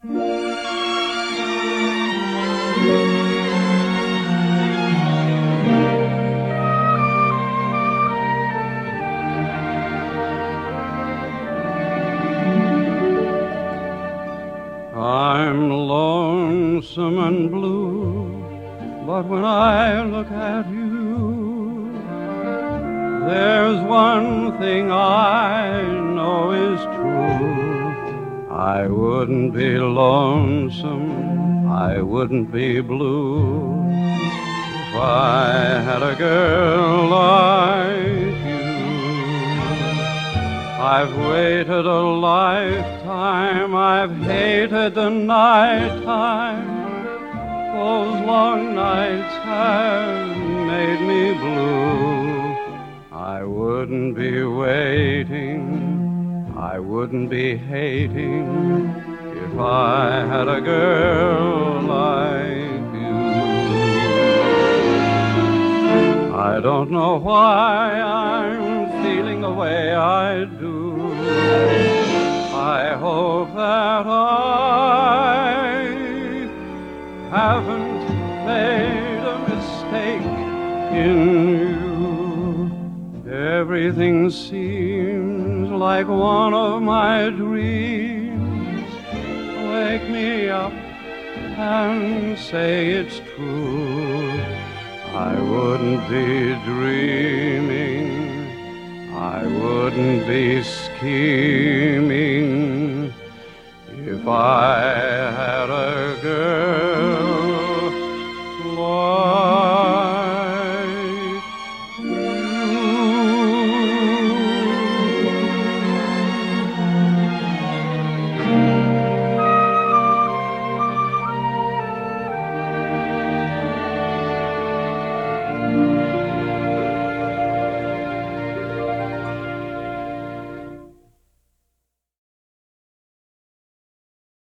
I'm lonesome and blue, but when I look at you, there's one thing I know is true. I wouldn't be lonesome, I wouldn't be blue, if I had a girl like you. I've waited a lifetime, I've hated the nighttime. Those long nights have made me blue. I wouldn't be waiting, I wouldn't be hating, if I had a girl like you. I don't know why I'm feeling the way I do. I hope that I haven't made a mistake in you. Everything seems like one of my dreams. Wake me up and say it's true. I wouldn't be dreaming, I wouldn't be scheming, if I had a